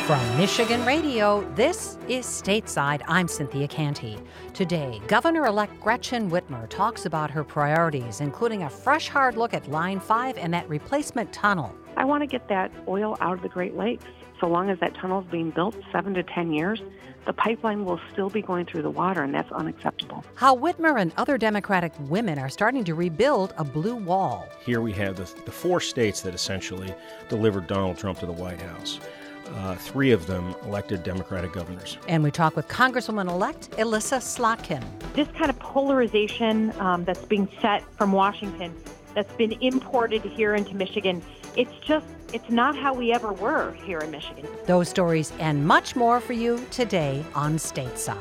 From Michigan Radio, this is Stateside. I'm Cynthia Canty. Today, Governor-elect Gretchen Whitmer talks about her priorities, including a fresh, hard look at Line 5 and that replacement tunnel. I want to get that oil out of the Great Lakes. So long as that tunnel is being built 7 to 10 years, the pipeline will still be going through the water, and that's unacceptable. How Whitmer and other Democratic women are starting to rebuild a blue wall. Here we have the 4 states that essentially delivered Donald Trump to the White House. 3 of them elected Democratic governors. And we talk with Congresswoman-elect Elissa Slotkin. This kind of polarization that's being set from Washington, that's been imported here into Michigan, it's not how we ever were here in Michigan. Those stories and much more for you today on Stateside.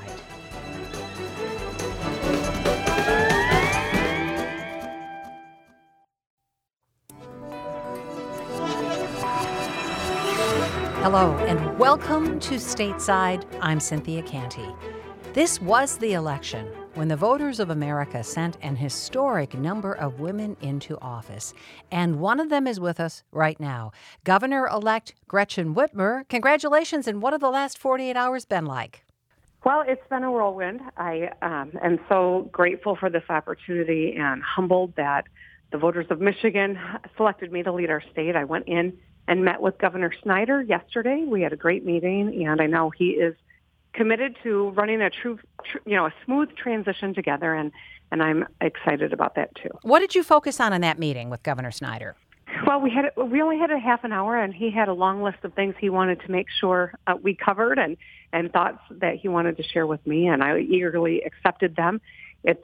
Hello and welcome to Stateside. I'm Cynthia Canty. This was the election when the voters of America sent an historic number of women into office. And one of them is with us right now. Governor-elect Gretchen Whitmer. Congratulations, and what have the last 48 hours been like? Well, it's been a whirlwind. I am so grateful for this opportunity and humbled that the voters of Michigan selected me to lead our state. I went in and met with Governor Snyder yesterday. We had a great meeting, and I know he is committed to running a a smooth transition together, and I'm excited about that too. What did you focus on in that meeting with Governor Snyder? Well, we only had a half an hour, and he had a long list of things he wanted to make sure we covered and thoughts that he wanted to share with me, and I eagerly accepted them. It's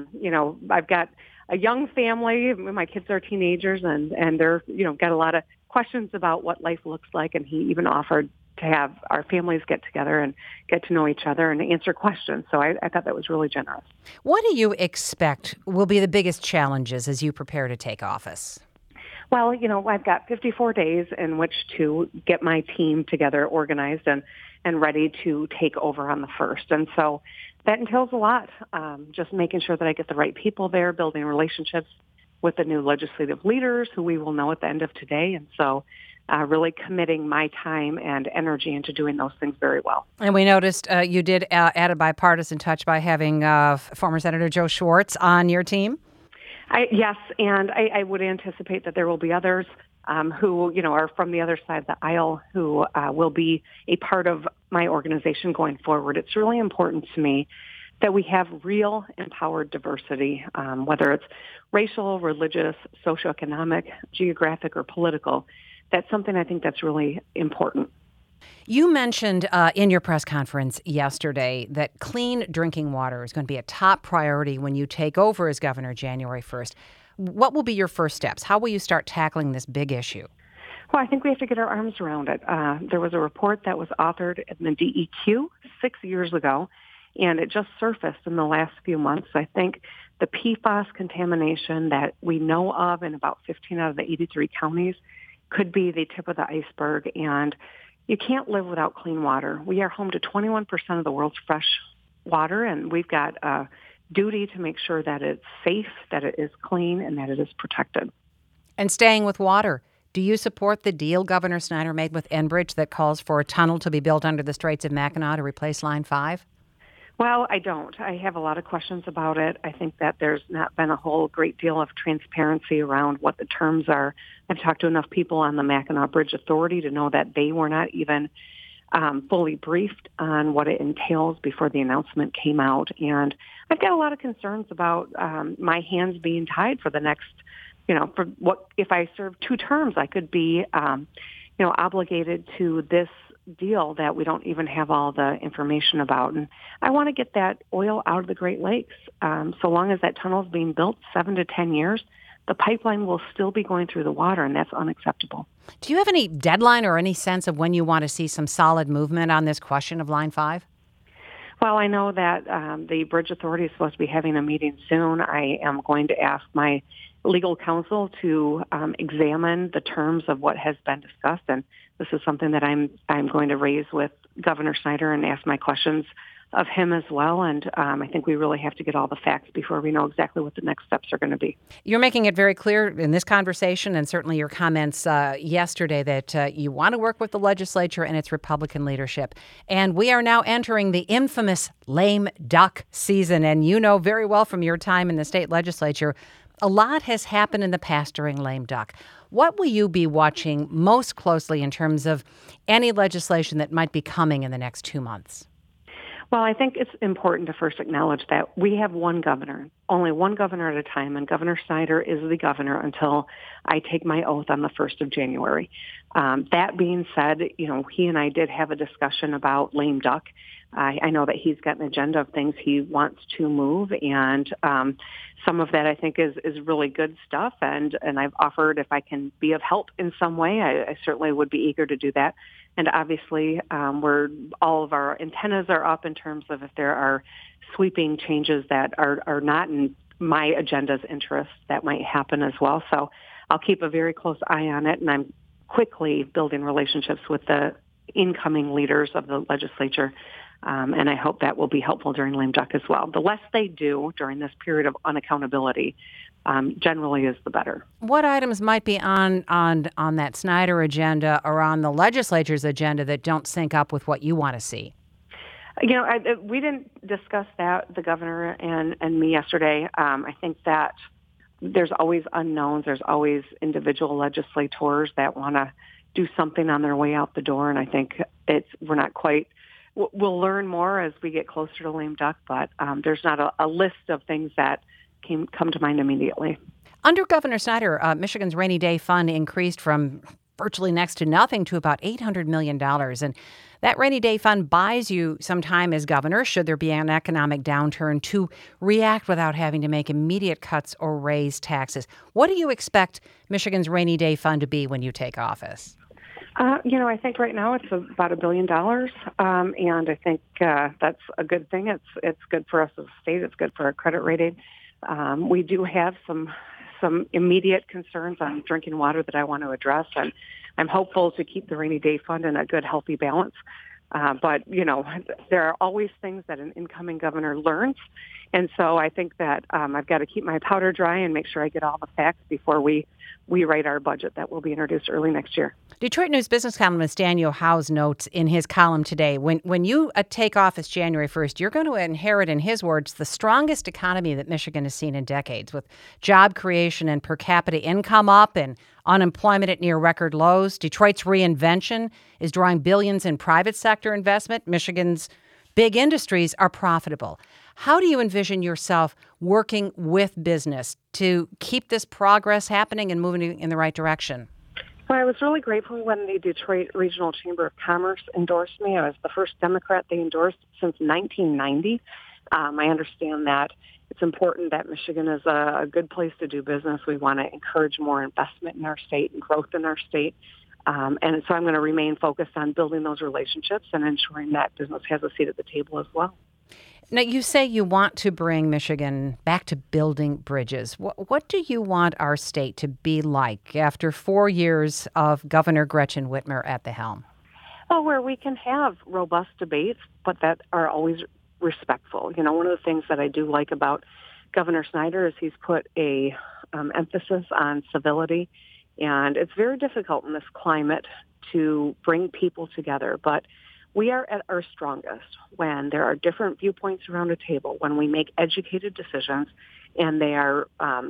I've got a young family. My kids are teenagers, and they're got a lot of questions about what life looks like, and he even offered to have our families get together and get to know each other and answer questions. So I thought that was really generous. What do you expect will be the biggest challenges as you prepare to take office? Well, I've got 54 days in which to get my team together, organized and ready to take over on the 1st. And so that entails a lot, just making sure that I get the right people there, building relationships with the new legislative leaders who we will know at the end of today. And so really committing my time and energy into doing those things very well. And we noticed you did add a bipartisan touch by having former Senator Joe Schwartz on your team. Yes, and I would anticipate that there will be others who, are from the other side of the aisle who will be a part of my organization going forward. It's really important to me that we have real empowered diversity, whether it's racial, religious, socioeconomic, geographic, or political. That's something I think that's really important. You mentioned in your press conference yesterday that clean drinking water is going to be a top priority when you take over as governor January 1st. What will be your first steps? How will you start tackling this big issue? Well, I think we have to get our arms around it. There was a report that was authored in the DEQ 6 years ago, and it just surfaced in the last few months. I think the PFAS contamination that we know of in about 15 out of the 83 counties could be the tip of the iceberg, and you can't live without clean water. We are home to 21% of the world's fresh water, and we've got a duty to make sure that it's safe, that it is clean, and that it is protected. And staying with water, do you support the deal Governor Snyder made with Enbridge that calls for a tunnel to be built under the Straits of Mackinac to replace Line 5? Well, I don't. I have a lot of questions about it. I think that there's not been a whole great deal of transparency around what the terms are. I've talked to enough people on the Mackinac Bridge Authority to know that they were not even fully briefed on what it entails before the announcement came out. And I've got a lot of concerns about my hands being tied for the next, for what if I serve 2 terms, I could be, obligated to this deal that we don't even have all the information about. And I want to get that oil out of the Great Lakes. So long as that tunnel is being built 7 to 10 years, the pipeline will still be going through the water, and that's unacceptable. Do you have any deadline or any sense of when you want to see some solid movement on this question of Line 5? Well, I know that the Bridge Authority is supposed to be having a meeting soon. I am going to ask my legal counsel to examine the terms of what has been discussed, and this is something that I'm going to raise with Governor Snyder and ask my questions of him as well. And I think we really have to get all the facts before we know exactly what the next steps are going to be. You're making it very clear in this conversation and certainly your comments yesterday that you want to work with the legislature and its Republican leadership. And we are now entering the infamous lame duck season. And you know very well from your time in the state legislature, a lot has happened in the past during lame duck. What will you be watching most closely in terms of any legislation that might be coming in the next 2 months? Well, I think it's important to first acknowledge that we have one governor, only one governor at a time, and Governor Snyder is the governor until I take my oath on the 1st of January. That being said, he and I did have a discussion about lame duck. I know that he's got an agenda of things he wants to move, and some of that I think is really good stuff, and I've offered if I can be of help in some way, I certainly would be eager to do that. And obviously, all of our antennas are up in terms of if there are sweeping changes that are not in my agenda's interest, that might happen as well. So I'll keep a very close eye on it, and I'm quickly building relationships with the incoming leaders of the legislature. And I hope that will be helpful during lame duck as well. The less they do during this period of unaccountability generally is the better. What items might be on that Snyder agenda or on the legislature's agenda that don't sync up with what you want to see? We didn't discuss that, the governor and me yesterday. I think that there's always unknowns. There's always individual legislators that want to do something on their way out the door. And I think we're not quite. We'll learn more as we get closer to lame duck, but there's not a list of things that come to mind immediately. Under Governor Snyder, Michigan's rainy day fund increased from virtually next to nothing to about $800 million. And that rainy day fund buys you some time as governor, should there be an economic downturn, to react without having to make immediate cuts or raise taxes. What do you expect Michigan's rainy day fund to be when you take office? I think right now it's about $1 billion, and I think that's a good thing. It's good for us as a state. It's good for our credit rating. We do have some immediate concerns on drinking water that I want to address, and I'm hopeful to keep the rainy day fund in a good, healthy balance. But there are always things that an incoming governor learns, and so I think that I've got to keep my powder dry and make sure I get all the facts before we write our budget that will be introduced early next year. Detroit News business columnist Daniel Howes notes in his column today, when you take office January 1st, you're going to inherit, in his words, the strongest economy that Michigan has seen in decades, with job creation and per capita income up and unemployment at near record lows. Detroit's reinvention is drawing billions in private sector investment. Michigan's big industries are profitable. How do you envision yourself working with business to keep this progress happening and moving in the right direction? Well, I was really grateful when the Detroit Regional Chamber of Commerce endorsed me. I was the first Democrat they endorsed since 1990. I understand that it's important that Michigan is a good place to do business. We want to encourage more investment in our state and growth in our state. And so I'm going to remain focused on building those relationships and ensuring that business has a seat at the table as well. Now, you say you want to bring Michigan back to building bridges. What do you want our state to be like after 4 years of Governor Gretchen Whitmer at the helm? Well, where we can have robust debates, but that are always respectful. One of the things that I do like about Governor Snyder is he's put a emphasis on civility, and it's very difficult in this climate to bring people together, but we are at our strongest when there are different viewpoints around a table, when we make educated decisions, and they are,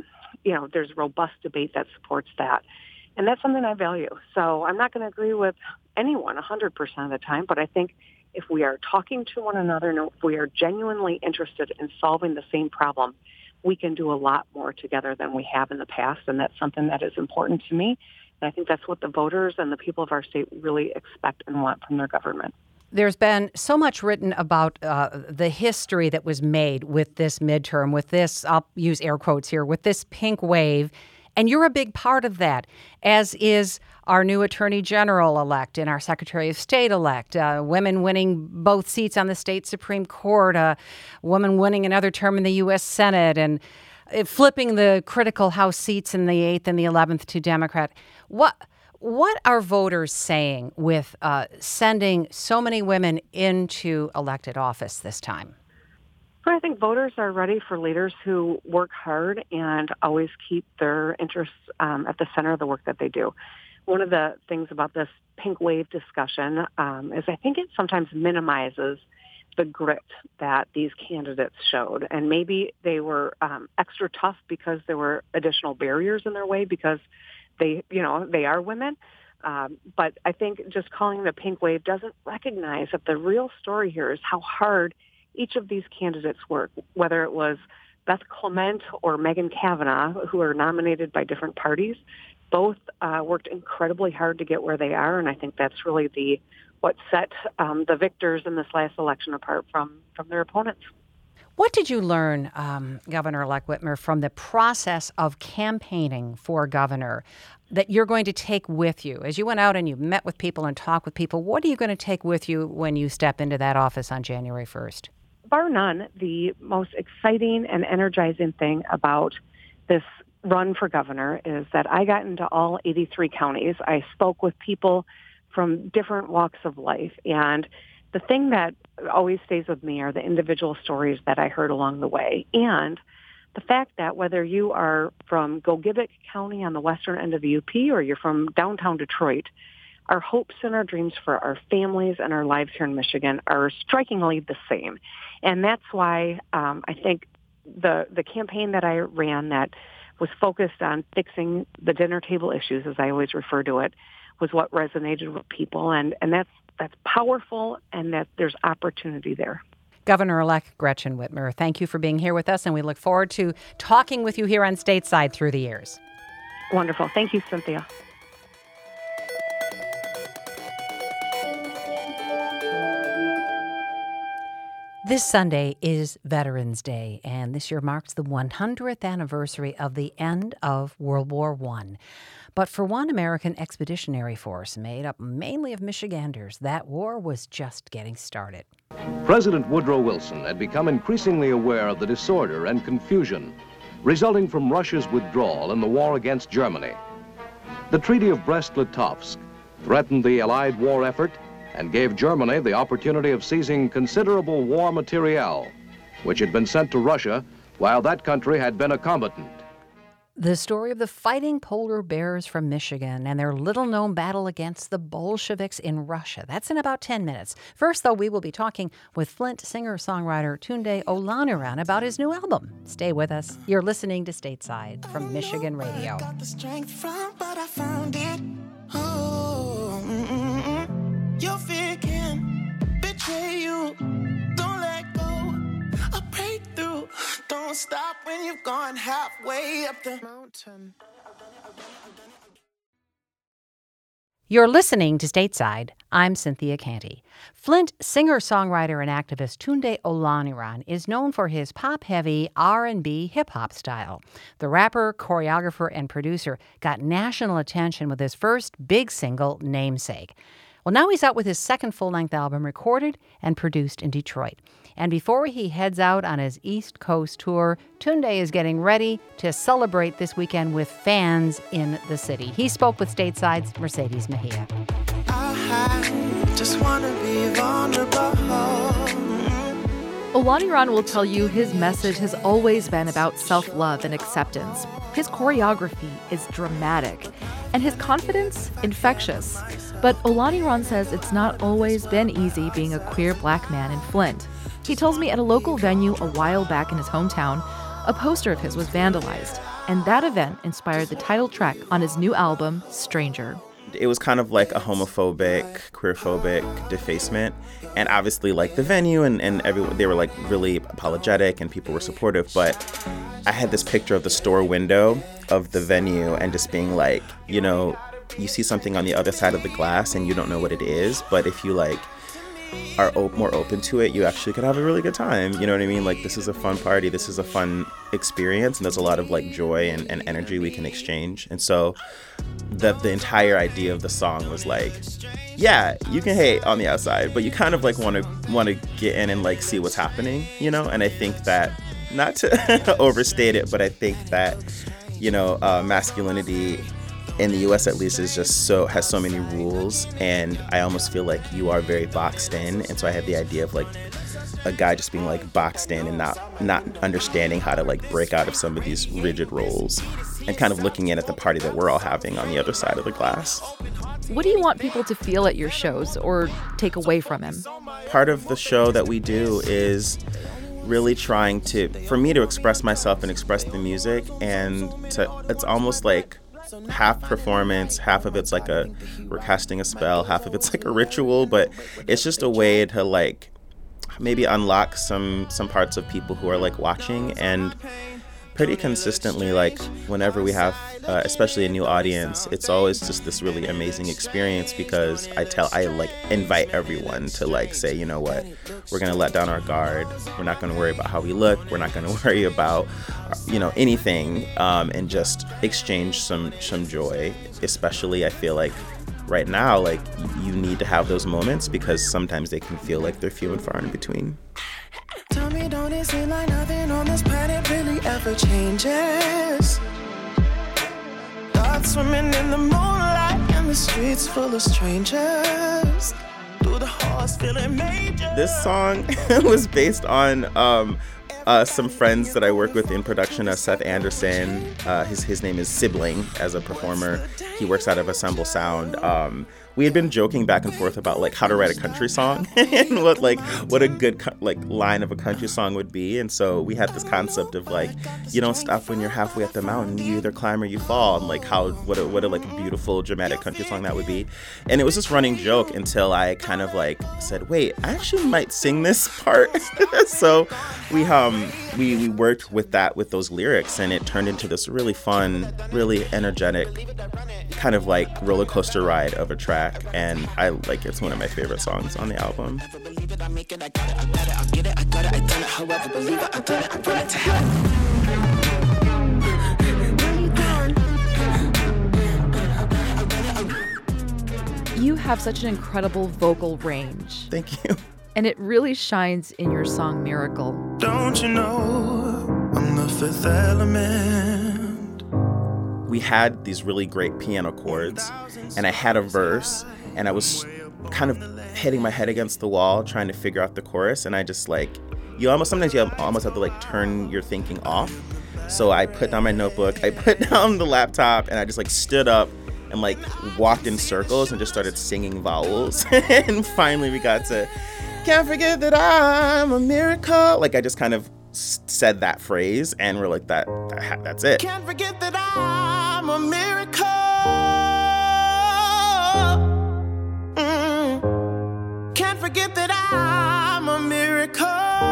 there's robust debate that supports that. And that's something I value. So I'm not going to agree with anyone 100% of the time, but I think if we are talking to one another and if we are genuinely interested in solving the same problem, we can do a lot more together than we have in the past, and that's something that is important to me. And I think that's what the voters and the people of our state really expect and want from their government. There's been so much written about the history that was made with this midterm, with this, I'll use air quotes here, with this pink wave. And you're a big part of that, as is our new Attorney General-elect and our Secretary of State-elect, women winning both seats on the state Supreme Court, a woman winning another term in the U.S. Senate, and flipping the critical House seats in the 8th and the 11th to Democrat. What are voters saying with sending so many women into elected office this time? So I think voters are ready for leaders who work hard and always keep their interests at the center of the work that they do. One of the things about this pink wave discussion is I think it sometimes minimizes the grit that these candidates showed. And maybe they were extra tough because there were additional barriers in their way because they are women. But I think just calling the pink wave doesn't recognize that the real story here is how hard each of these candidates work, whether it was Beth Clement or Megan Kavanaugh, who are nominated by different parties. Both worked incredibly hard to get where they are, and I think that's really what set the victors in this last election apart from their opponents. What did you learn, Governor-elect Whitmer, from the process of campaigning for governor that you're going to take with you? As you went out and you met with people and talked with people, what are you going to take with you when you step into that office on January 1st? Bar none, the most exciting and energizing thing about this run for governor is that I got into all 83 counties. I spoke with people from different walks of life, and the thing that always stays with me are the individual stories that I heard along the way. And the fact that whether you are from Gogebic County on the western end of the UP or you're from downtown Detroit, our hopes and our dreams for our families and our lives here in Michigan are strikingly the same. And that's why I think the campaign that I ran that was focused on fixing the dinner table issues, as I always refer to it, was what resonated with people. And that's powerful, and that there's opportunity there. Governor-elect Gretchen Whitmer, thank you for being here with us, and we look forward to talking with you here on Stateside through the years. Wonderful. Thank you, Cynthia. This Sunday is Veterans Day, and this year marks the 100th anniversary of the end of World War I. But for one American Expeditionary Force made up mainly of Michiganders, that war was just getting started. President Woodrow Wilson had become increasingly aware of the disorder and confusion resulting from Russia's withdrawal in the war against Germany. The Treaty of Brest-Litovsk threatened the Allied war effort and gave Germany the opportunity of seizing considerable war materiel, which had been sent to Russia while that country had been a combatant. The story of the fighting polar bears from Michigan and their little-known battle against the Bolsheviks in Russia. That's in about 10 minutes. First, though, we will be talking with Flint singer-songwriter Tunde Olaniran about his new album. Stay with us. You're listening to Stateside from Michigan Radio. Got the strength from, but I found it. Your fear can betray you. Don't let go. A breakthrough. Don't stop when you've gone halfway up the mountain. You're listening to Stateside. I'm Cynthia Canty. Flint singer-songwriter and activist Tunde Olaniran is known for his pop-heavy R&B hip-hop style. The rapper, choreographer, and producer got national attention with his first big single, Namesake. Well, now he's out with his second full-length album recorded and produced in Detroit. And before he heads out on his East Coast tour, Tunde is getting ready to celebrate this weekend with fans in the city. He spoke with Stateside's Mercedes Mejia. I just want to be vulnerable. Olaniran will tell you his message has always been about self-love and acceptance. His choreography is dramatic, and his confidence infectious. But Olaniran says it's not always been easy being a queer black man in Flint. He tells me at a local venue a while back in his hometown, a poster of his was vandalized, and that event inspired the title track on his new album, Stranger. It was kind of like a homophobic, queerphobic defacement. And obviously, like, the venue and everyone, they were, like, really apologetic and people were supportive. But I had this picture of the store window of the venue and just being like, you know, you see something on the other side of the glass and you don't know what it is. But if you, like, are more open to it, you actually could have a really good time. You know what I mean? Like, this is a fun party. This is a fun experience. And there's a lot of, like, joy and energy we can exchange. And so the entire idea of the song was like, yeah, you can hate on the outside, but you kind of like want to get in and like see what's happening, you know? And I think that, not to overstate it, but I think that, you know, masculinity in the U.S. at least is just has so many rules, and I almost feel like you are very boxed in. And so I had the idea of like a guy just being like boxed in and not understanding how to like break out of some of these rigid roles, and kind of looking in at the party that we're all having on the other side of the glass. What do you want people to feel at your shows or take away from him? Part of the show that we do is really trying for me to express myself and express the music, and it's almost like half performance, half of it's like we're casting a spell, half of it's like a ritual, but it's just a way to like maybe unlock some parts of people who are like watching. And pretty consistently, like whenever we have especially a new audience, it's always just this really amazing experience, because I like invite everyone to like say, you know what, we're gonna let down our guard, we're not gonna worry about how we look, we're not gonna worry about anything, and just exchange some joy. Especially I feel like right now, like you need to have those moments, because sometimes they can feel like they're few and far in between. Tell me, don't it seem like nothing on this planet really ever changes? Thoughts swimming in the moonlight, and the streets full of strangers. Through the halls feeling major. This song was based on some friends that I work with in production. Seth Anderson, his name is Sibling as a performer. He works out of Assemble Sound. We had been joking back and forth about like how to write a country song and what a good line of a country song would be. And so we had this concept of like, you don't stop when you're halfway up the mountain, you either climb or you fall, and like what a like beautiful dramatic country song that would be. And it was this running joke until I kind of like said, wait, I actually might sing this part. So we worked with those lyrics, and it turned into this really fun, really energetic kind of like roller coaster ride of a track. And it's one of my favorite songs on the album. You have such an incredible vocal range. Thank you. And it really shines in your song Miracle. Don't you know I'm the fifth element? We had these really great piano chords, and I had a verse, and I was kind of hitting my head against the wall trying to figure out the chorus, and I just sometimes you almost have to like turn your thinking off. So I put down my notebook, I put down the laptop, and I just like stood up and like walked in circles and just started singing vowels. And finally we got to "Can't forget that I'm a miracle." Like I just kind of said that phrase, and we're like, that's it. Can't forget that I'm a miracle. Can't forget that I'm a miracle.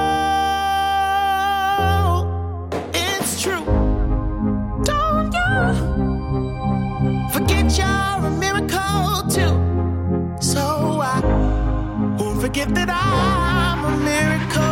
It's true. Don't you forget you're a miracle too. So I won't forget that I'm a miracle.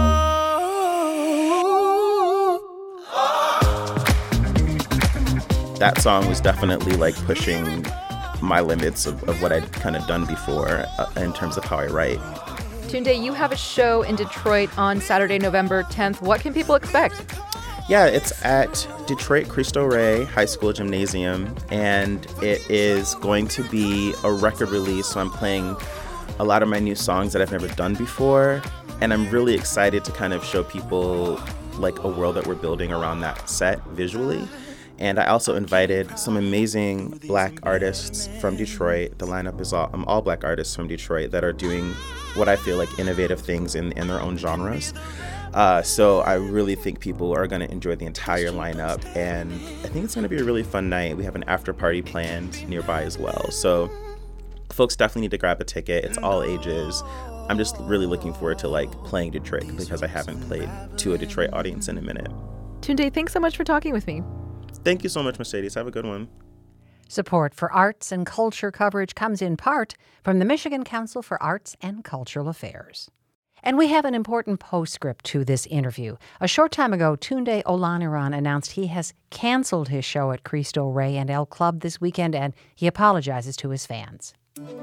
That song was definitely like pushing my limits of what I'd kind of done before in terms of how I write. Tunde, you have a show in Detroit on Saturday, November 10th. What can people expect? Yeah, it's at Detroit Cristo Rey High School Gymnasium, and it is going to be a record release, so I'm playing a lot of my new songs that I've never done before, and I'm really excited to kind of show people like a world that we're building around that set visually. And I also invited some amazing Black artists from Detroit. The lineup is all Black artists from Detroit that are doing what I feel like innovative things in their own genres. So I really think people are going to enjoy the entire lineup, and I think it's going to be a really fun night. We have an after party planned nearby as well. So folks definitely need to grab a ticket. It's all ages. I'm just really looking forward to like playing Detroit, because I haven't played to a Detroit audience in a minute. Tunde, thanks so much for talking with me. Thank you so much, Mercedes. Have a good one. Support for arts and culture coverage comes in part from the Michigan Council for Arts and Cultural Affairs. And we have an important postscript to this interview. A short time ago, Tunde Olaniran announced he has canceled his show at Cristo Rey and El Club this weekend, and he apologizes to his fans.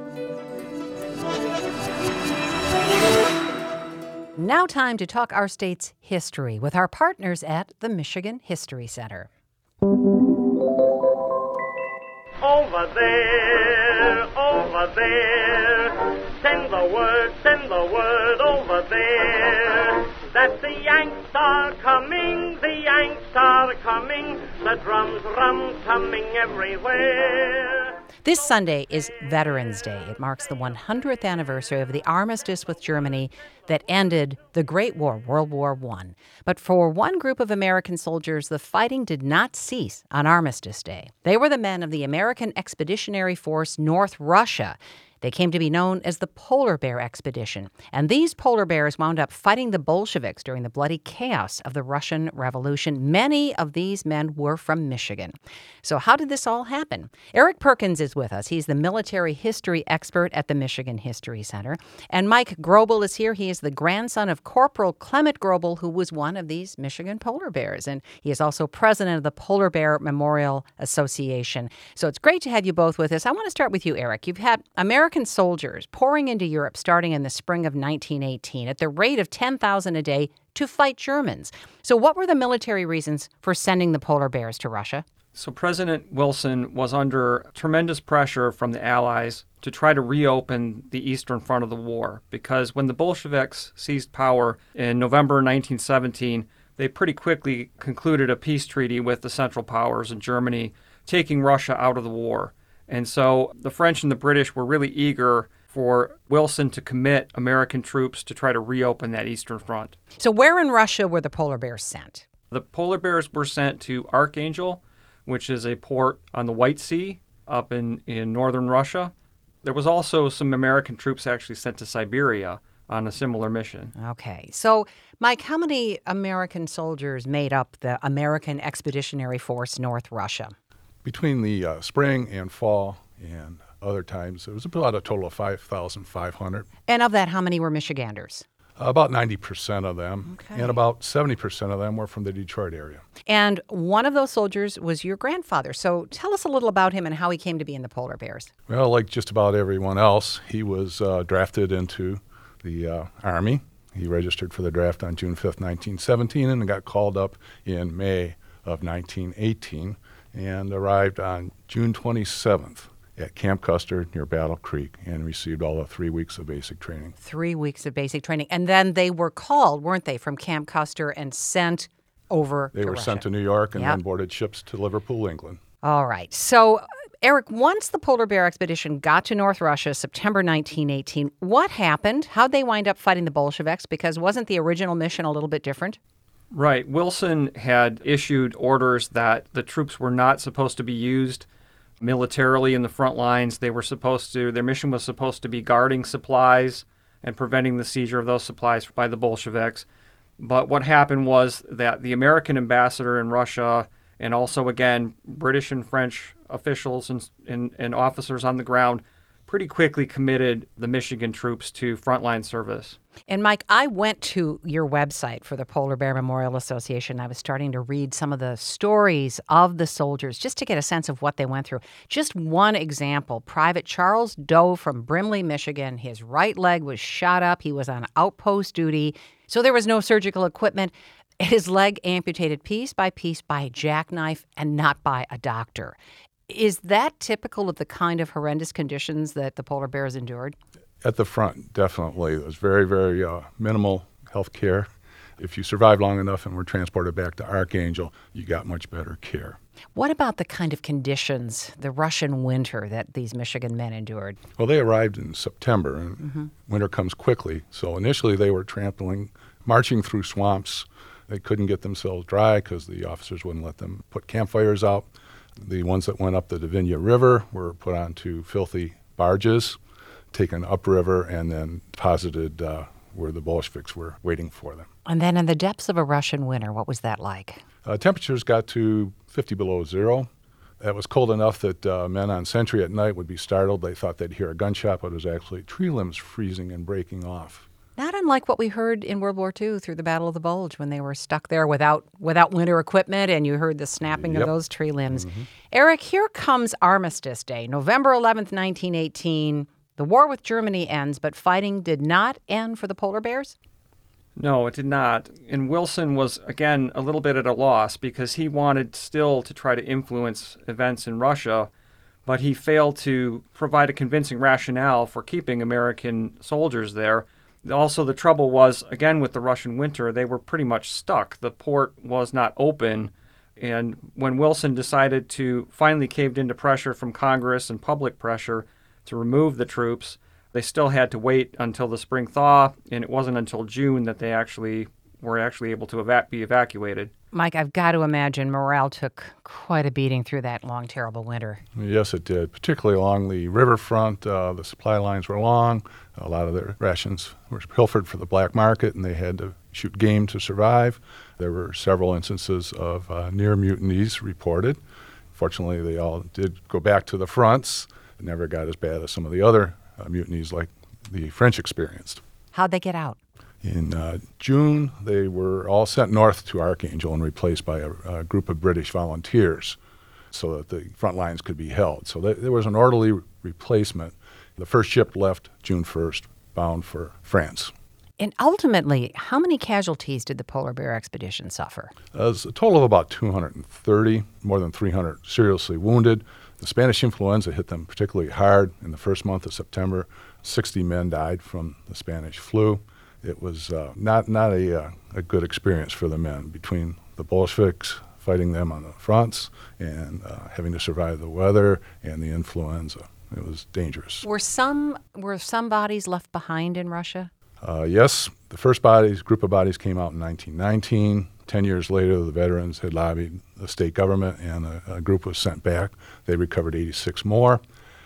Now time to talk our state's history with our partners at the Michigan History Center. Over there, send the word over there, that the Yanks are coming, the drums rum-tumming everywhere. This Sunday is Veterans Day. It marks the 100th anniversary of the armistice with Germany that ended the Great War, World War I. But for one group of American soldiers, the fighting did not cease on Armistice Day. They were the men of the American Expeditionary Force North Russia. They came to be known as the Polar Bear Expedition. And these polar bears wound up fighting the Bolsheviks during the bloody chaos of the Russian Revolution. Many of these men were from Michigan. So how did this all happen? Eric Perkins is with us. He's the military history expert at the Michigan History Center. And Mike Grobel is here. He is the grandson of Corporal Clement Grobel, who was one of these Michigan polar bears. And he is also president of the Polar Bear Memorial Association. So it's great to have you both with us. I want to start with you, Eric. You've had American soldiers pouring into Europe starting in the spring of 1918 at the rate of 10,000 a day to fight Germans. So what were the military reasons for sending the polar bears to Russia? So President Wilson was under tremendous pressure from the Allies to try to reopen the Eastern Front of the war, because when the Bolsheviks seized power in November 1917, they pretty quickly concluded a peace treaty with the Central Powers and Germany, taking Russia out of the war. And so the French and the British were really eager for Wilson to commit American troops to try to reopen that Eastern Front. So where in Russia were the polar bears sent? The polar bears were sent to Archangel, which is a port on the White Sea up in northern Russia. There was also some American troops actually sent to Siberia on a similar mission. Okay. So, Mike, how many American soldiers made up the American Expeditionary Force North Russia? Between the spring and fall and other times, it was about a total of 5,500. And of that, how many were Michiganders? About 90% of them, Okay. and about 70% of them were from the Detroit area. And one of those soldiers was your grandfather. So tell us a little about him and how he came to be in the Polar Bears. Well, like just about everyone else, he was drafted into the Army. He registered for the draft on June 5th, 1917, and got called up in May of 1918. And arrived on June 27th at Camp Custer near Battle Creek and received all of 3 weeks of basic training. 3 weeks of basic training. And then they were called, weren't they, from Camp Custer and sent over They to were Russia. sent to New York and Yep. then boarded ships to Liverpool, England. All right. So, Eric, once the Polar Bear Expedition got to North Russia, September 1918, what happened? How'd they wind up fighting the Bolsheviks? Because wasn't the original mission a little bit different? Right. Wilson had issued orders that the troops were not supposed to be used militarily in the front lines. Their mission was supposed to be guarding supplies and preventing the seizure of those supplies by the Bolsheviks. But what happened was that the American ambassador in Russia, and also, again, British and French officials and officers on the ground, pretty quickly committed the Michigan troops to frontline service. And Mike, I went to your website for the Polar Bear Memorial Association. I was starting to read some of the stories of the soldiers just to get a sense of what they went through. Just one example, Private Charles Doe from Brimley, Michigan. His right leg was shot up. He was on outpost duty, so there was no surgical equipment. His leg amputated piece by a jackknife and not by a doctor. Is that typical of the kind of horrendous conditions that the polar bears endured? At the front, definitely. It was very, very minimal health care. If you survived long enough and were transported back to Archangel, you got much better care. What about the kind of conditions, the Russian winter that these Michigan men endured? Well, they arrived in September, and winter comes quickly. So initially they were marching through swamps. They couldn't get themselves dry because the officers wouldn't let them put campfires out. The ones that went up the Davinia River were put onto filthy barges, taken upriver, and then deposited where the Bolsheviks were waiting for them. And then in the depths of a Russian winter, what was that like? Temperatures got to 50 below zero. That was cold enough that men on sentry at night would be startled. They thought they'd hear a gunshot, but it was actually tree limbs freezing and breaking off. Not unlike what we heard in World War II through the Battle of the Bulge when they were stuck there without winter equipment and you heard the snapping of those tree limbs. Eric, here comes Armistice Day, November 11th, 1918. The war with Germany ends, but fighting did not end for the polar bears? No, it did not. And Wilson was, again, a little bit at a loss because he wanted still to try to influence events in Russia, but he failed to provide a convincing rationale for keeping American soldiers there. Also, the trouble was, again, with the Russian winter, they were pretty much stuck. The port was not open. And when Wilson decided to finally caved into pressure from Congress and public pressure to remove the troops, they still had to wait until the spring thaw, and it wasn't until June that they were able to be evacuated. Mike, I've got to imagine morale took quite a beating through that long, terrible winter. Yes, it did, particularly along the riverfront. The supply lines were long. A lot of their rations were pilfered for the black market, and they had to shoot game to survive. There were several instances of near mutinies reported. Fortunately, they all did go back to the fronts. It never got as bad as some of the other mutinies like the French experienced. How'd they get out? In June, they were all sent north to Archangel and replaced by a group of British volunteers so that the front lines could be held. So there was an orderly replacement. The first ship left June 1st, bound for France. And ultimately, how many casualties did the Polar Bear expedition suffer? It was a total of about 230, more than 300 seriously wounded. The Spanish influenza hit them particularly hard in the first month of September. 60 men died from the Spanish flu. It was not a good experience for the men, between the Bolsheviks fighting them on the fronts and having to survive the weather and the influenza. It was dangerous. Were some bodies left behind in Russia? Yes. The first group of bodies came out in 1919. 10 years later, the veterans had lobbied the state government, and a group was sent back. They recovered 86 more.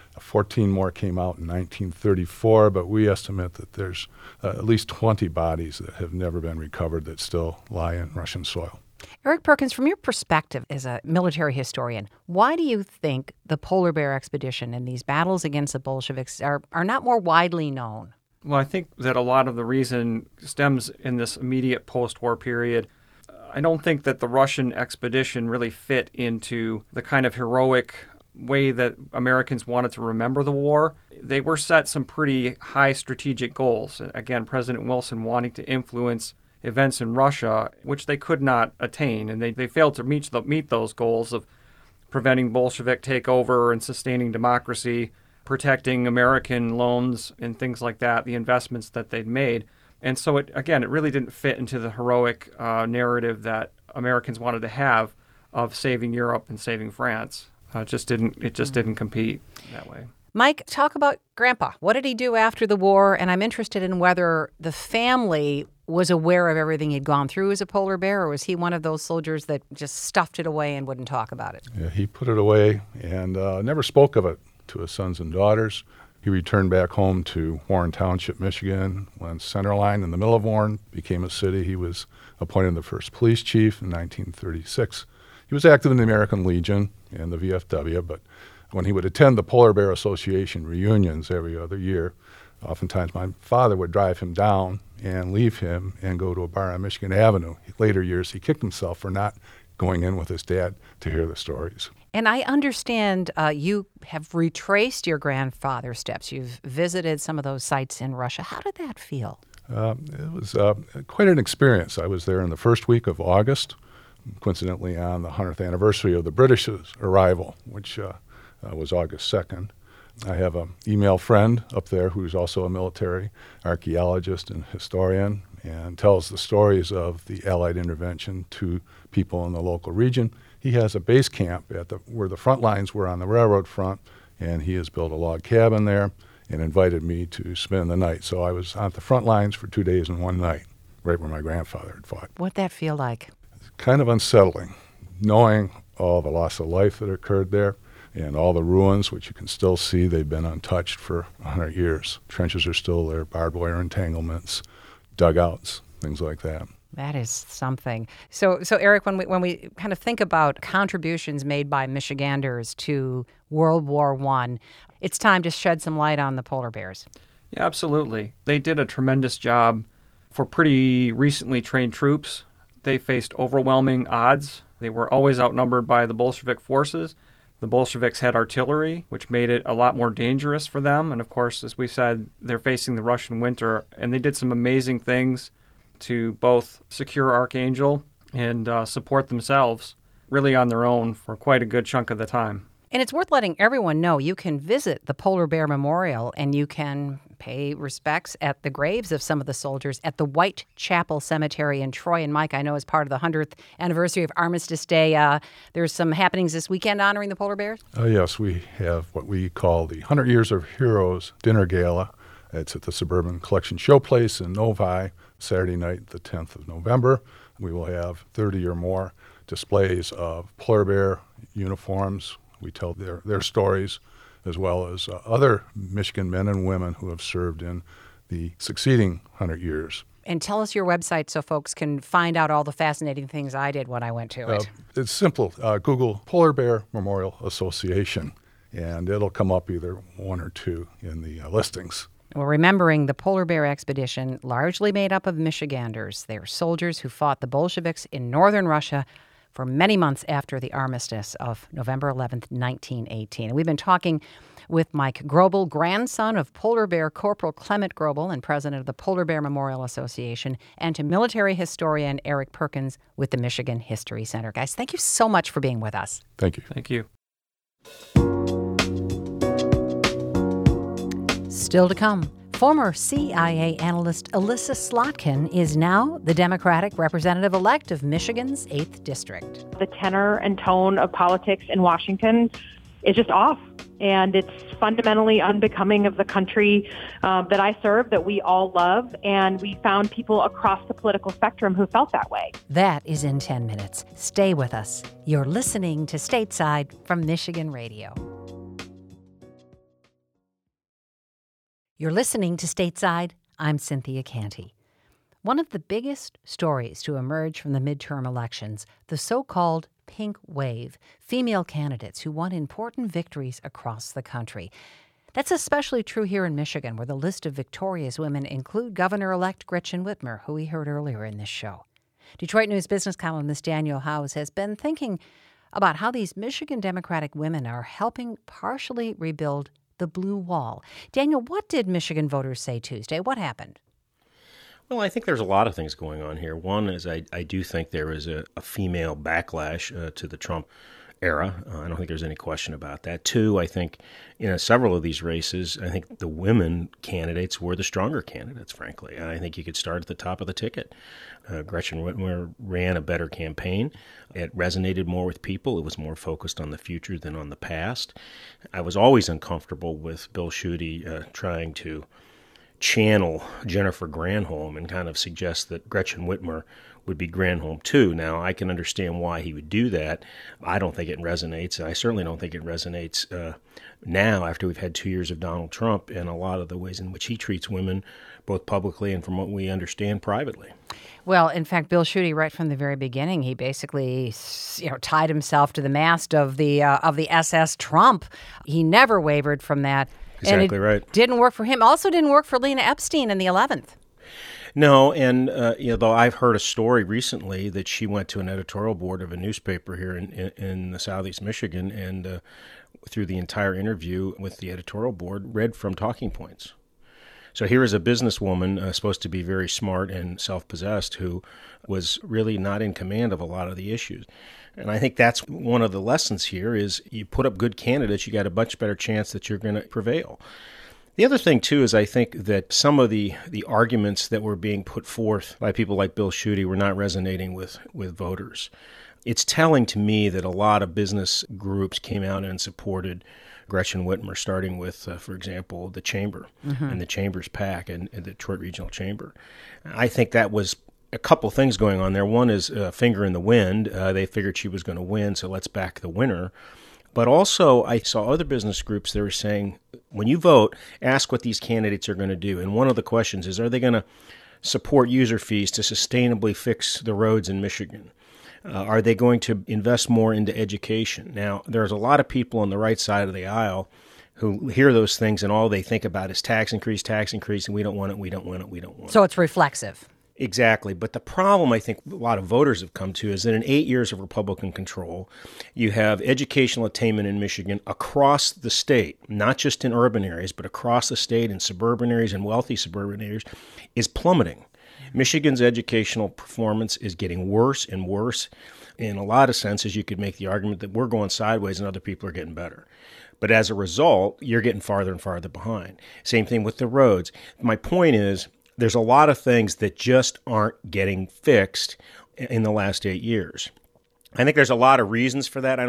14 more came out in 1934, but we estimate that there's at least 20 bodies that have never been recovered that still lie in Russian soil. Eric Perkins, from your perspective as a military historian, why do you think the Polar Bear expedition and these battles against the Bolsheviks are not more widely known? Well, I think that a lot of the reason stems in this immediate post-war period. I don't think that the Russian expedition really fit into the kind of heroic way that Americans wanted to remember the war. They were set some pretty high strategic goals. Again, President Wilson wanting to influence events in Russia, which they could not attain, and they failed to meet those goals of preventing Bolshevik takeover and sustaining democracy, protecting American loans and things like that, the investments that they'd made. And so, it really didn't fit into the heroic narrative that Americans wanted to have of saving Europe and saving France. It just didn't compete that way. Mike, talk about Grandpa. What did he do after the war? And I'm interested in whether the family was aware of everything he'd gone through as a polar bear, or was he one of those soldiers that just stuffed it away and wouldn't talk about it? Yeah, he put it away and never spoke of it to his sons and daughters. He returned back home to Warren Township, Michigan, when Center Line in the middle of Warren became a city. He was appointed the first police chief in 1936. He was active in the American Legion and the VFW, but when he would attend the Polar Bear Association reunions every other year, oftentimes my father would drive him down and leave him and go to a bar on Michigan Avenue. In later years, he kicked himself for not going in with his dad to hear the stories. And I understand you have retraced your grandfather's steps. You've visited some of those sites in Russia. How did that feel? It was quite an experience. I was there in the first week of August, coincidentally on the 100th anniversary of the British's arrival, which was August 2nd. I have an email friend up there who's also a military archaeologist and historian and tells the stories of the Allied intervention to people in the local region. He has a base camp where the front lines were on the railroad front, and he has built a log cabin there and invited me to spend the night. So I was on the front lines for 2 days and one night, right where my grandfather had fought. What'd that feel like? Kind of unsettling, knowing all the loss of life that occurred there and all the ruins, which you can still see. They've been untouched for 100 years. Trenches are still there, barbed wire entanglements, dugouts, things like that. That is something. So Eric, when we kind of think about contributions made by Michiganders to World War I, it's time to shed some light on the polar bears. Yeah, absolutely. They did a tremendous job for pretty recently trained troops. They faced overwhelming odds. They were always outnumbered by the Bolshevik forces. The Bolsheviks had artillery, which made it a lot more dangerous for them. And of course, as we said, they're facing the Russian winter, and they did some amazing things to both secure Archangel and support themselves really on their own for quite a good chunk of the time. And it's worth letting everyone know you can visit the Polar Bear Memorial and you can pay respects at the graves of some of the soldiers at the Whitechapel Cemetery in Troy. And Mike, I know as part of the 100th anniversary of Armistice Day, there's some happenings this weekend honoring the polar bears? Yes, we have what we call the 100 Years of Heroes Dinner Gala. It's at the Suburban Collection Showplace in Novi, Saturday night, the 10th of November. We will have 30 or more displays of polar bear uniforms. We tell their stories, as well as other Michigan men and women who have served in the succeeding 100 years. And tell us your website so folks can find out all the fascinating things I did when I went to it. It's simple. Google Polar Bear Memorial Association, and it'll come up either one or two in the listings. Well, remembering the Polar Bear Expedition, largely made up of Michiganders. They were soldiers who fought the Bolsheviks in northern Russia for many months after the armistice of November 11th, 1918. And we've been talking with Mike Grobel, grandson of Polar Bear Corporal Clement Grobel and president of the Polar Bear Memorial Association, and to military historian Eric Perkins with the Michigan History Center. Guys, thank you so much for being with us. Thank you. Thank you. Still to come, former CIA analyst Elissa Slotkin is now the Democratic representative-elect of Michigan's 8th District. The tenor and tone of politics in Washington is just off, and it's fundamentally unbecoming of the country that I serve, that we all love, and we found people across the political spectrum who felt that way. That is in 10 minutes. Stay with us. You're listening to Stateside from Michigan Radio. You're listening to Stateside. I'm Cynthia Canty. One of the biggest stories to emerge from the midterm elections, the so-called pink wave, female candidates who won important victories across the country. That's especially true here in Michigan, where the list of victorious women include Governor-elect Gretchen Whitmer, who we heard earlier in this show. Detroit News business columnist Daniel Howes has been thinking about how these Michigan Democratic women are helping partially rebuild the blue wall. Daniel, what did Michigan voters say Tuesday? What happened? Well, I think there's a lot of things going on here. One is I do think there is a female backlash to the Trump era. I don't think there's any question about that. Two, I think in several of these races, I think the women candidates were the stronger candidates, frankly. And I think you could start at the top of the ticket. Gretchen Whitmer ran a better campaign. It resonated more with people. It was more focused on the future than on the past. I was always uncomfortable with Bill Schuette trying to channel Jennifer Granholm and kind of suggest that Gretchen Whitmer would be Granholm too. Now, I can understand why he would do that. I don't think it resonates. I certainly don't think it resonates now after we've had 2 years of Donald Trump and a lot of the ways in which he treats women, both publicly and from what we understand privately. Well, in fact, Bill Schuette, right from the very beginning, he basically, tied himself to the mast of the SS Trump. He never wavered from that. Exactly right. Didn't work for him. Also didn't work for Lena Epstein in the 11th. No, and though I've heard a story recently that she went to an editorial board of a newspaper here in the southeast Michigan, and through the entire interview with the editorial board, read from talking points. So here is a businesswoman supposed to be very smart and self-possessed who was really not in command of a lot of the issues. And I think that's one of the lessons here is you put up good candidates, you got a much better chance that you're going to prevail. The other thing, too, is I think that some of the arguments that were being put forth by people like Bill Schuette were not resonating with voters. It's telling to me that a lot of business groups came out and supported Gretchen Whitmer, starting with, for example, the Chamber and the Chamber's PAC and the Detroit Regional Chamber. I think that was a couple things going on there. One is a finger in the wind. They figured she was going to win, so let's back the winner. But also, I saw other business groups that were saying, when you vote, ask what these candidates are going to do. And one of the questions is, are they going to support user fees to sustainably fix the roads in Michigan? Are they going to invest more into education? Now, there's a lot of people on the right side of the aisle who hear those things and all they think about is tax increase, and we don't want it, we don't want it, we don't want it. So it's reflexive. Exactly. But the problem I think a lot of voters have come to is that in 8 years of Republican control, you have educational attainment in Michigan across the state, not just in urban areas, but across the state in suburban areas and wealthy suburban areas, is plummeting. Michigan's educational performance is getting worse and worse. In a lot of senses, you could make the argument that we're going sideways and other people are getting better. But as a result, you're getting farther and farther behind. Same thing with the roads. My point is, there's a lot of things that just aren't getting fixed in the last 8 years. I think there's a lot of reasons for that.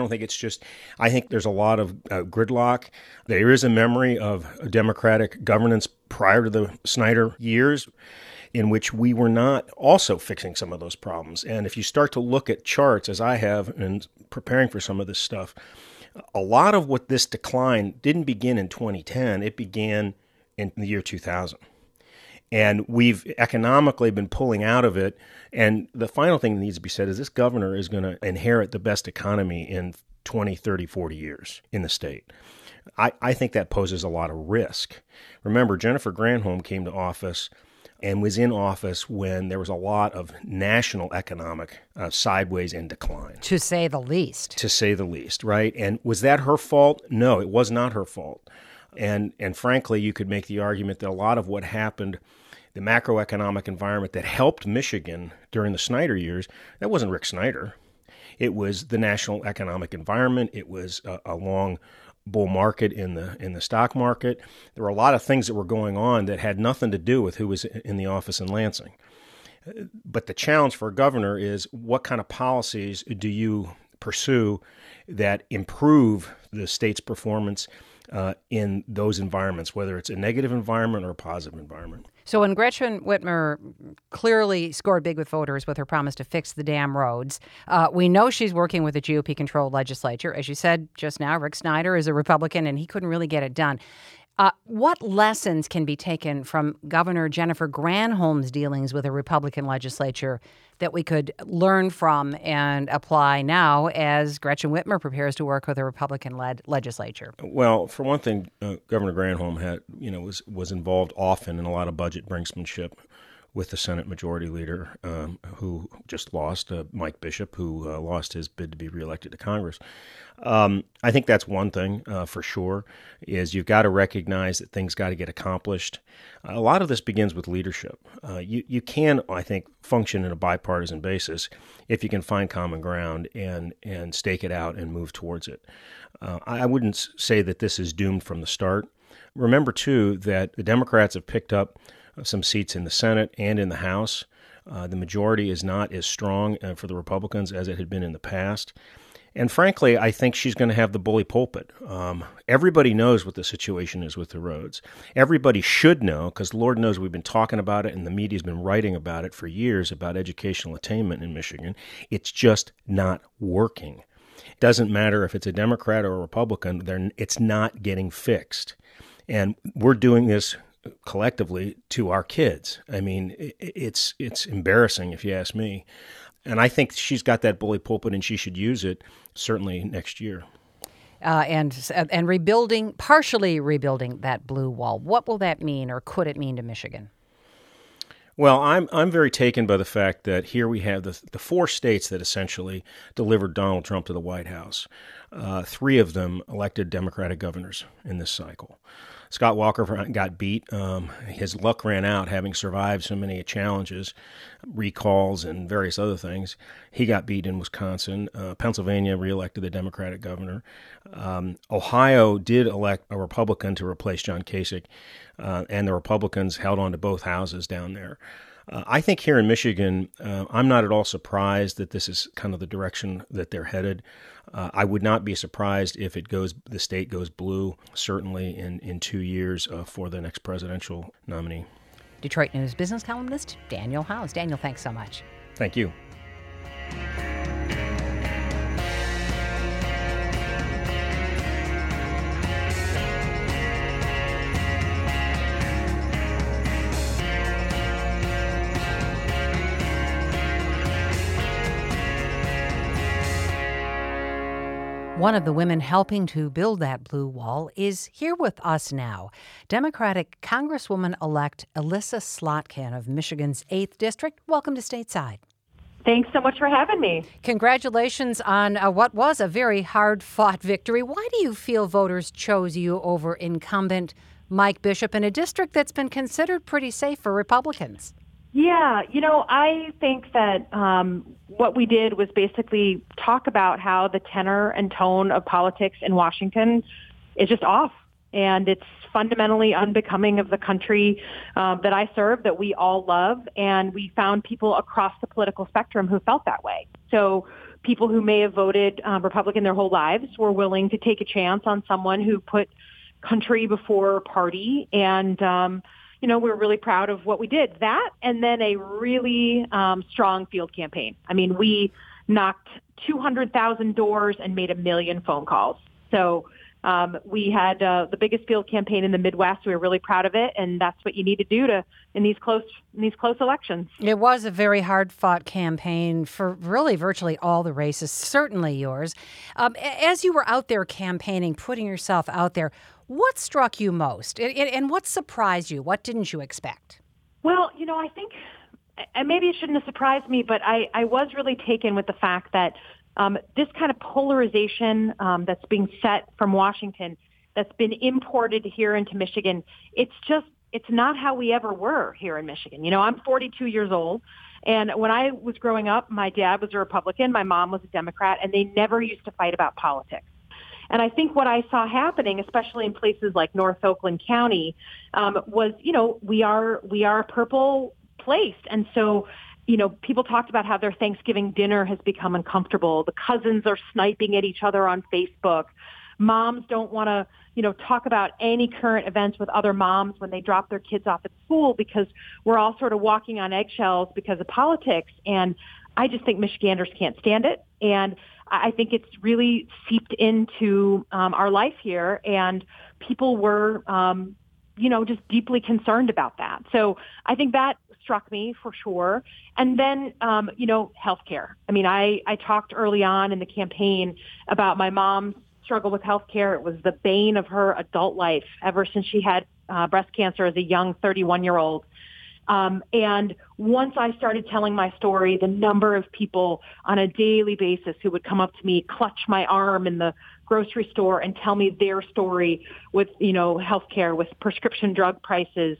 I think there's a lot of gridlock. There is a memory of Democratic governance prior to the Snyder years in which we were not also fixing some of those problems. And if you start to look at charts, as I have in preparing for some of this stuff, a lot of what this decline didn't begin in 2010. It began in the year 2000. And we've economically been pulling out of it. And the final thing that needs to be said is this governor is going to inherit the best economy in 20, 30, 40 years in the state. I think that poses a lot of risk. Remember, Jennifer Granholm came to office and was in office when there was a lot of national economic sideways and decline. To say the least. To say the least, right? And was that her fault? No, it was not her fault. And frankly, you could make the argument that a lot of what happened, the macroeconomic environment that helped Michigan during the Snyder years, that wasn't Rick Snyder. It was the national economic environment. It was a long bull market in the stock market. There were a lot of things that were going on that had nothing to do with who was in the office in Lansing. But the challenge for a governor is what kind of policies do you pursue that improve the state's performance in those environments, whether it's a negative environment or a positive environment. So when Gretchen Whitmer clearly scored big with voters with her promise to fix the damn roads, we know she's working with a GOP-controlled legislature. As you said just now, Rick Snyder is a Republican, and he couldn't really get it done. What lessons can be taken from Governor Jennifer Granholm's dealings with a Republican legislature that we could learn from and apply now as Gretchen Whitmer prepares to work with a Republican-led legislature? Well, for one thing, Governor Granholm was involved often in a lot of budget brinksmanship with the Senate Majority Leader, who just lost, Mike Bishop, who lost his bid to be reelected to Congress. I think that's one thing for sure, is you've got to recognize that things got to get accomplished. A lot of this begins with leadership. You can, I think, function in a bipartisan basis if you can find common ground and stake it out and move towards it. I wouldn't say that this is doomed from the start. Remember, too, that the Democrats have picked up some seats in the Senate and in the House. The majority is not as strong for the Republicans as it had been in the past. And frankly, I think she's going to have the bully pulpit. Everybody knows what the situation is with the roads. Everybody should know, because Lord knows we've been talking about it and the media's been writing about it for years, about educational attainment in Michigan. It's just not working. It doesn't matter if it's a Democrat or a Republican, it's not getting fixed. And we're doing this collectively to our kids. I mean, it's embarrassing if you ask me. And I think she's got that bully pulpit and she should use it certainly next year. And partially rebuilding that blue wall. What will that mean, or could it mean to Michigan? Well, I'm very taken by the fact that here we have the four states that essentially delivered Donald Trump to the White House. Three of them elected Democratic governors in this cycle. Scott Walker got beat. His luck ran out, having survived so many challenges, recalls, and various other things. He got beat in Wisconsin. Pennsylvania reelected the Democratic governor. Ohio did elect a Republican to replace John Kasich, and the Republicans held on to both houses down there. I think here in Michigan, I'm not at all surprised that this is kind of the direction that they're headed. I would not be surprised if the state goes blue, certainly in 2 years for the next presidential nominee. Detroit News business columnist Daniel Howes. Daniel, thanks so much. Thank you. One of the women helping to build that blue wall is here with us now. Democratic Congresswoman-elect Elissa Slotkin of Michigan's 8th District. Welcome to Stateside. Thanks so much for having me. Congratulations on what was a very hard-fought victory. Why do you feel voters chose you over incumbent Mike Bishop in a district that's been considered pretty safe for Republicans? Yeah, I think that what we did was basically talk about how the tenor and tone of politics in Washington is just off. And it's fundamentally unbecoming of the country that I serve, that we all love. And we found people across the political spectrum who felt that way. So people who may have voted Republican their whole lives were willing to take a chance on someone who put country before party. And, we're really proud of what we did. That and then a really strong field campaign. I mean, we knocked 200,000 doors and made 1 million phone calls. So we had the biggest field campaign in the Midwest. We were really proud of it, and that's what you need to do in these close elections. It was a very hard-fought campaign for really virtually all the races, certainly yours. As you were out there campaigning, putting yourself out there, what struck you most, and what surprised you? What didn't you expect? Well, I think maybe it shouldn't have surprised me, but I was really taken with the fact that this kind of polarization that's being set from Washington, that's been imported here into Michigan, it's not how we ever were here in Michigan. I'm 42 years old, and when I was growing up, my dad was a Republican, my mom was a Democrat, and they never used to fight about politics. And I think what I saw happening, especially in places like North Oakland County, was, we are purple placed. And so, people talked about how their Thanksgiving dinner has become uncomfortable. The cousins are sniping at each other on Facebook. Moms don't want to, talk about any current events with other moms when they drop their kids off at school because we're all sort of walking on eggshells because of politics. And I just think Michiganders can't stand it. And I think it's really seeped into our life here. And people were, just deeply concerned about that. So I think that struck me for sure. And then, healthcare. I mean, I talked early on in the campaign about my mom's struggle with healthcare. It was the bane of her adult life ever since she had breast cancer as a young 31-year-old. And once I started telling my story, the number of people on a daily basis who would come up to me, clutch my arm in the grocery store and tell me their story with, healthcare, with prescription drug prices.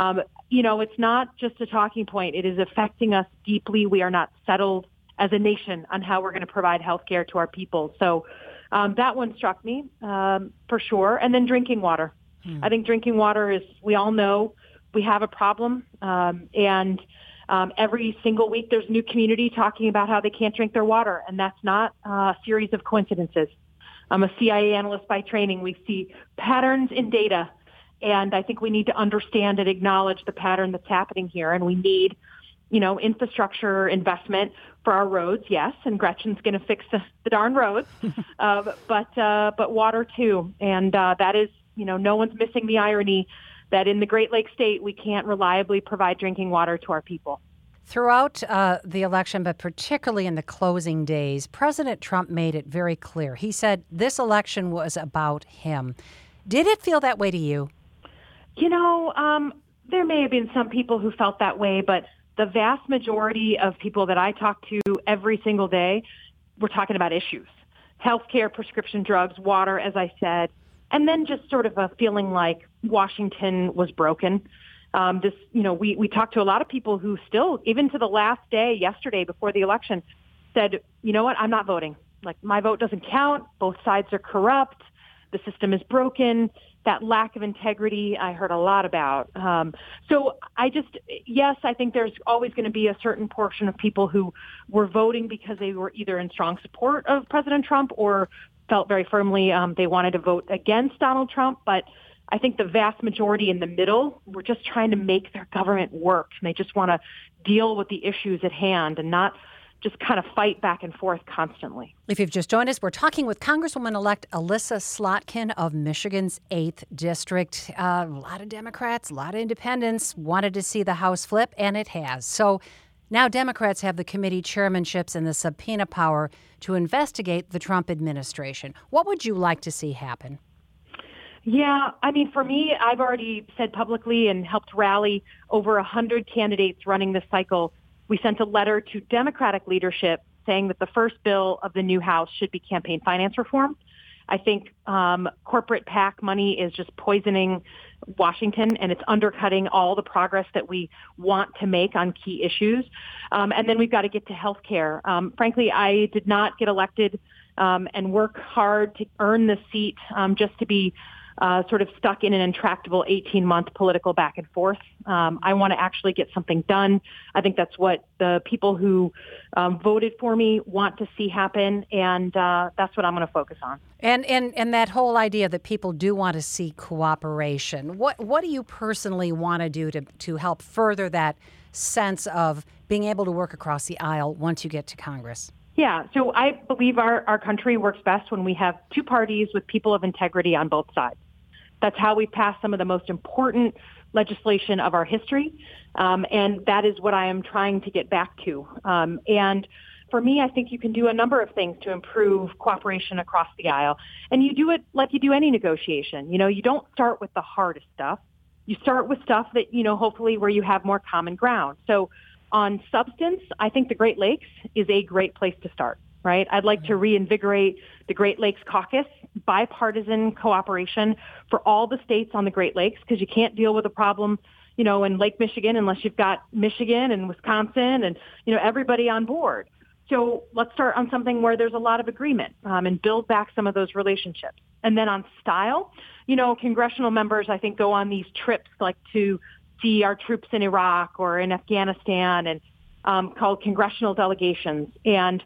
It's not just a talking point. It is affecting us deeply. We are not settled as a nation on how we're going to provide healthcare to our people. So that one struck me for sure. And then drinking water. I think drinking water is, we all know, we have a problem, and every single week there's a new community talking about how they can't drink their water, and that's not a series of coincidences. I'm a CIA analyst by training. We see patterns in data, and I think we need to understand and acknowledge the pattern that's happening here, and we need, infrastructure investment for our roads, yes, and Gretchen's going to fix the darn roads, but water too, and that is, no one's missing the irony that in the Great Lakes State, we can't reliably provide drinking water to our people. Throughout the election, but particularly in the closing days, President Trump made it very clear. He said this election was about him. Did it feel that way to you? There may have been some people who felt that way, but the vast majority of people that I talk to every single day, we're talking about issues. Healthcare, prescription drugs, water, as I said, and then just sort of a feeling like Washington was broken. We talked to a lot of people who still, even to the last day, yesterday before the election, said, you know what, I'm not voting. Like, my vote doesn't count. Both sides are corrupt. The system is broken. That lack of integrity I heard a lot about. So I think there's always going to be a certain portion of people who were voting because they were either in strong support of President Trump or felt very firmly they wanted to vote against Donald Trump. But I think the vast majority in the middle were just trying to make their government work. And they just want to deal with the issues at hand and not just kind of fight back and forth constantly. If you've just joined us, we're talking with Congresswoman-elect Elissa Slotkin of Michigan's 8th District. A lot of Democrats, a lot of independents wanted to see the House flip, and it has. So now Democrats have the committee chairmanships and the subpoena power to investigate the Trump administration. What would you like to see happen? Yeah, I mean, for me, I've already said publicly and helped rally over 100 candidates running this cycle. We sent a letter to Democratic leadership saying that the first bill of the new House should be campaign finance reform. I think corporate PAC money is just poisoning Washington, and it's undercutting all the progress that we want to make on key issues. And then we've got to get to health care. Frankly, I did not get elected and work hard to earn the seat just to be sort of stuck in an intractable 18-month political back and forth. I want to actually get something done. I think that's what the people who voted for me want to see happen, and that's what I'm going to focus on. And that whole idea that people do want to see cooperation. What do you personally want to do to help further that sense of being able to work across the aisle once you get to Congress? Yeah, so I believe our country works best when we have two parties with people of integrity on both sides. That's how we've passed some of the most important legislation of our history, and that is what I am trying to get back to. And for me, I think you can do a number of things to improve cooperation across the aisle, and you do it like you do any negotiation. You know, you don't start with the hardest stuff. You start with stuff that, you know, hopefully where you have more common ground. So on substance, I think the Great Lakes is a great place to start, right? I'd like to reinvigorate the Great Lakes Caucus, bipartisan cooperation for all the states on the Great Lakes, because you can't deal with a problem, you know, in Lake Michigan unless you've got Michigan and Wisconsin and, you know, everybody on board. So let's start on something where there's a lot of agreement and build back some of those relationships. And then on style, you know, congressional members, I think, go on these trips like to see our troops in Iraq or in Afghanistan and called congressional delegations. And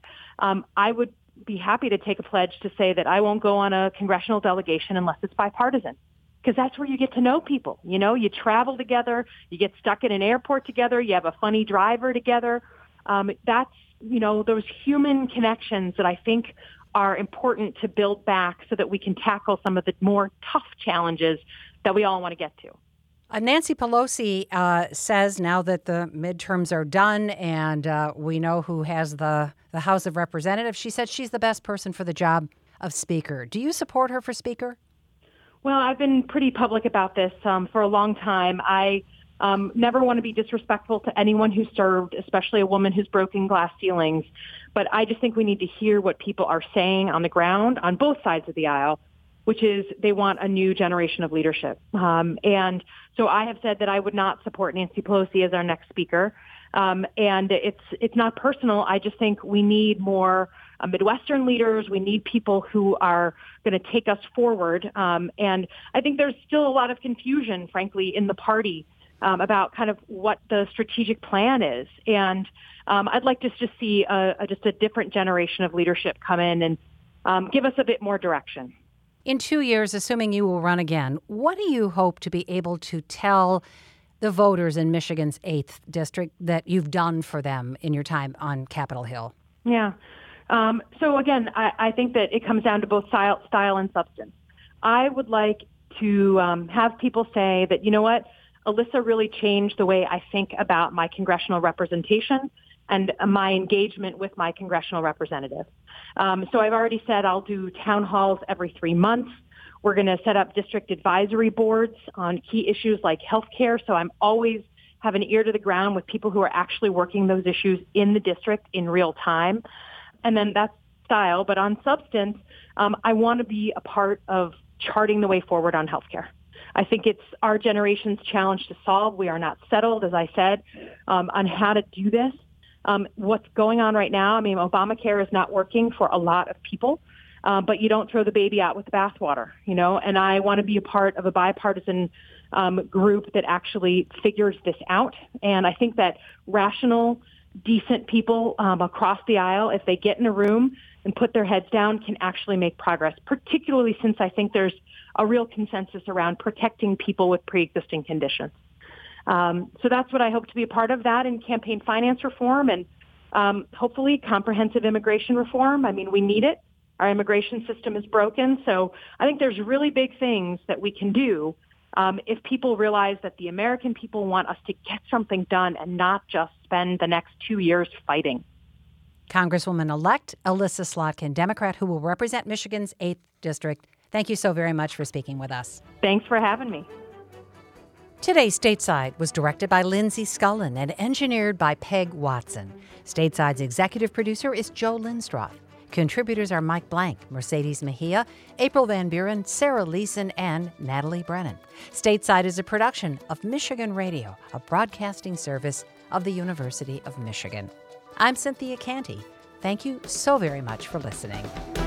I would be happy to take a pledge to say that I won't go on a congressional delegation unless it's bipartisan, because that's where you get to know people. You know, you travel together, you get stuck in an airport together, you have a funny driver together. That's, you know, those human connections that I think are important to build back so that we can tackle some of the more tough challenges that we all want to get to. Nancy Pelosi says now that the midterms are done and we know who has the House of Representatives, she said she's the best person for the job of Speaker. Do you support her for Speaker? Well, I've been pretty public about this for a long time. I never want to be disrespectful to anyone who served, especially a woman who's broken glass ceilings. But I just think we need to hear what people are saying on the ground on both sides of the aisle, which is they want a new generation of leadership. And so I have said that I would not support Nancy Pelosi as our next speaker. And it's not personal. I just think we need more Midwestern leaders. We need people who are going to take us forward. And I think there's still a lot of confusion, frankly, in the party about kind of what the strategic plan is. And I'd like to just see just a different generation of leadership come in and give us a bit more direction. In 2 years, assuming you will run again, what do you hope to be able to tell the voters in Michigan's 8th district that you've done for them in your time on Capitol Hill? Yeah. So again, I think that it comes down to both style and substance. I would like to have people say that, you know what, Alyssa really changed the way I think about my congressional representation and my engagement with my congressional representative. So I've already said I'll do town halls every 3 months. We're going to set up district advisory boards on key issues like healthcare. So I'm always have an ear to the ground with people who are actually working those issues in the district in real time. And then that's style. But on substance, I want to be a part of charting the way forward on healthcare. I think it's our generation's challenge to solve. We are not settled, as I said, on how to do this. What's going on right now, I mean, Obamacare is not working for a lot of people, but you don't throw the baby out with the bathwater, you know, and I want to be a part of a bipartisan group that actually figures this out. And I think that rational, decent people across the aisle, if they get in a room and put their heads down, can actually make progress, particularly since I think there's a real consensus around protecting people with pre-existing conditions. So that's what I hope to be a part of, that and campaign finance reform and hopefully comprehensive immigration reform. I mean, we need it. Our immigration system is broken. So I think there's really big things that we can do if people realize that the American people want us to get something done and not just spend the next 2 years fighting. Congresswoman-elect Alyssa Slotkin, Democrat who will represent Michigan's 8th district. Thank you so very much for speaking with us. Thanks for having me. Today's Stateside was directed by Lindsay Scullin and engineered by Peg Watson. Stateside's executive producer is Joe Lindstroth. Contributors are Mike Blank, Mercedes Mejia, April Van Buren, Sarah Leeson, and Natalie Brennan. Stateside is a production of Michigan Radio, a broadcasting service of the University of Michigan. I'm Cynthia Canty. Thank you so very much for listening.